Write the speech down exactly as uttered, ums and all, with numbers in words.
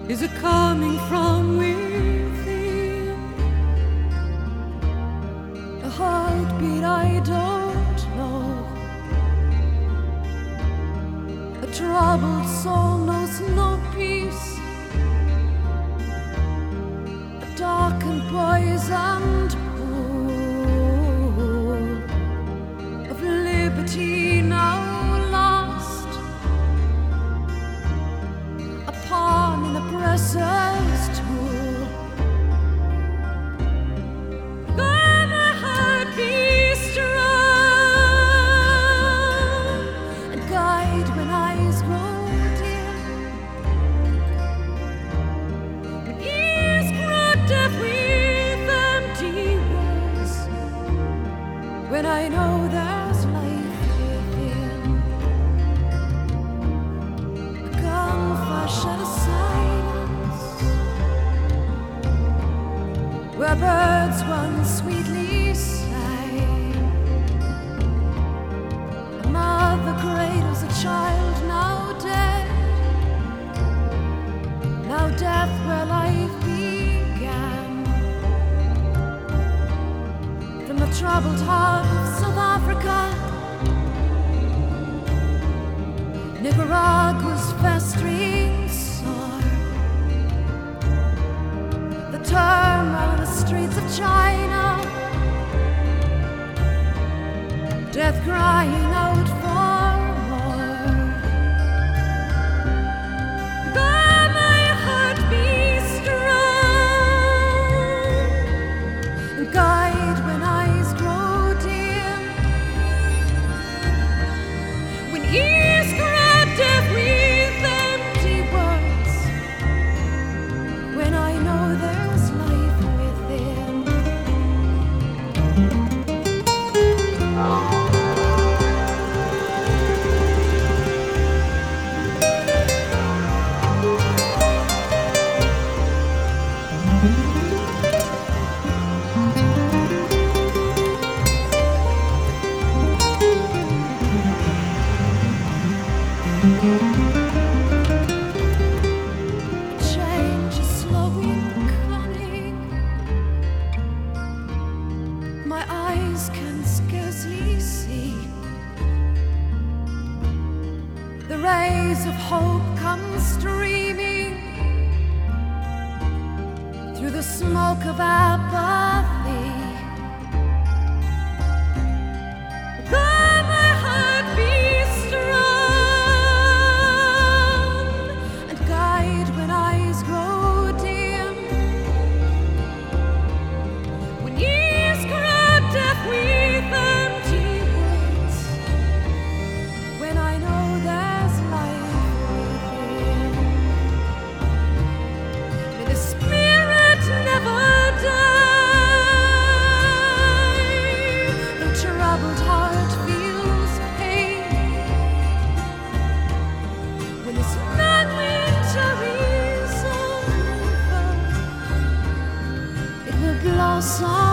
Is it coming from within? A heartbeat I don't know. A troubled soul knows no peace. A darkened poisoned pool of liberty now lost. A pawn in the presser's tool. God, my heart be strong and guide when eyes grow dim, when ears grow deaf with empty words, when I know there's life within. A gunfire shed a silence where birds once sweetly sang. A mother cradles a child now dead, now death where life began. From the troubled heart of South Africa, Nicaragua's festering sore, the turmoil in the streets of China, death crying out for more. God, my heart be strong and guide when eyes grow dim, when ears grow deaf with empty words, when I know there's life within. Change is slowly coming. My eyes can scarcely see. The rays of hope come streaming through the smoke of apathy. God, my heart be strong and guide when eyes grow dim, when ears grow deaf with empty words, when I know there's life within. May the spirit never die. The troubled heart feels pain when this long winter is over. It will blossom